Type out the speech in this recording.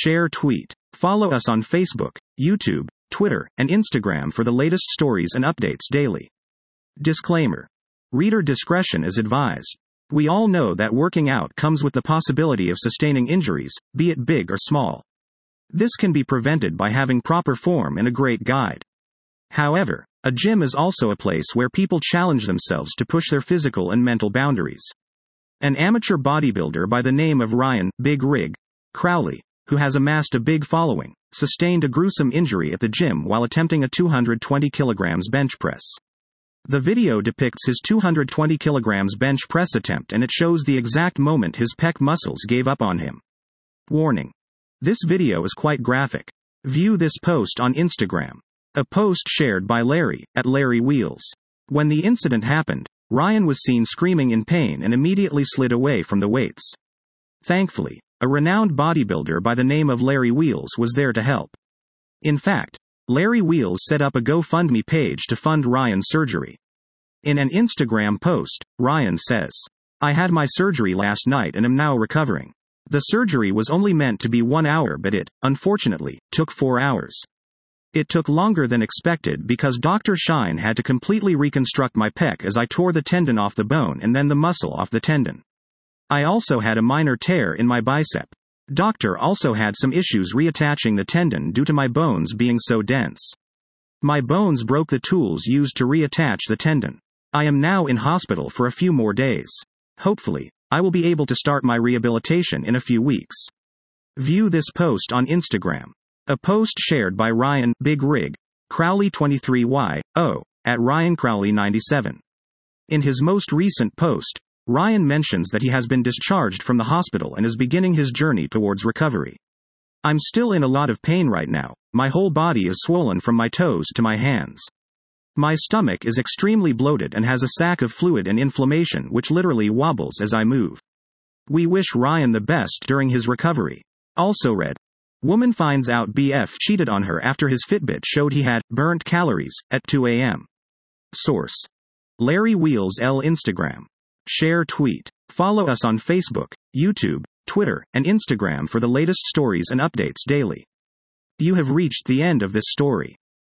Share tweet. Follow us on Facebook, YouTube, Twitter, and Instagram for the latest stories and updates daily. Disclaimer. Reader discretion is advised. We all know that working out comes with the possibility of sustaining injuries, be it big or small. This can be prevented by having proper form and a great guide. However, a gym is also a place where people challenge themselves to push their physical and mental boundaries. An amateur bodybuilder by the name of Ryan Big Rig Crowley, who has amassed a big following, sustained a gruesome injury at the gym while attempting a 220 kilograms bench press. The video depicts his 220 kilograms bench press attempt, and it shows the exact moment his pec muscles gave up on him. Warning. This video is quite graphic. View this post on Instagram. A post shared by Larry, at Larry Wheels. When the incident happened, Ryan was seen screaming in pain and immediately slid away from the weights. Thankfully, a renowned bodybuilder by the name of Larry Wheels was there to help. In fact, Larry Wheels set up a GoFundMe page to fund Ryan's surgery. In an Instagram post, Ryan says, "I had my surgery last night and am now recovering. The surgery was only meant to be 1 hour, but it, unfortunately, took 4 hours. It took longer than expected because Dr. Shine had to completely reconstruct my pec as I tore the tendon off the bone and then the muscle off the tendon. I also had a minor tear in my bicep. Doctor also had some issues reattaching the tendon due to my bones being so dense. My bones broke the tools used to reattach the tendon. I am now in hospital for a few more days. Hopefully, I will be able to start my rehabilitation in a few weeks." View this post on Instagram. A post shared by Ryan Big Rig Crowley 23Y0 at Ryan Crowley 97. In his most recent post, Ryan mentions that he has been discharged from the hospital and is beginning his journey towards recovery. "I'm still in a lot of pain right now. My whole body is swollen from my toes to my hands. My stomach is extremely bloated and has a sac of fluid and inflammation which literally wobbles as I move. We wish Ryan the best during his recovery." Also read, woman finds out BF cheated on her after his Fitbit showed he had burnt calories at 2 a.m. Source. Larry Wheels L Instagram. Share tweet. Follow us on Facebook, YouTube, Twitter, and Instagram for the latest stories and updates daily. You have reached the end of this story.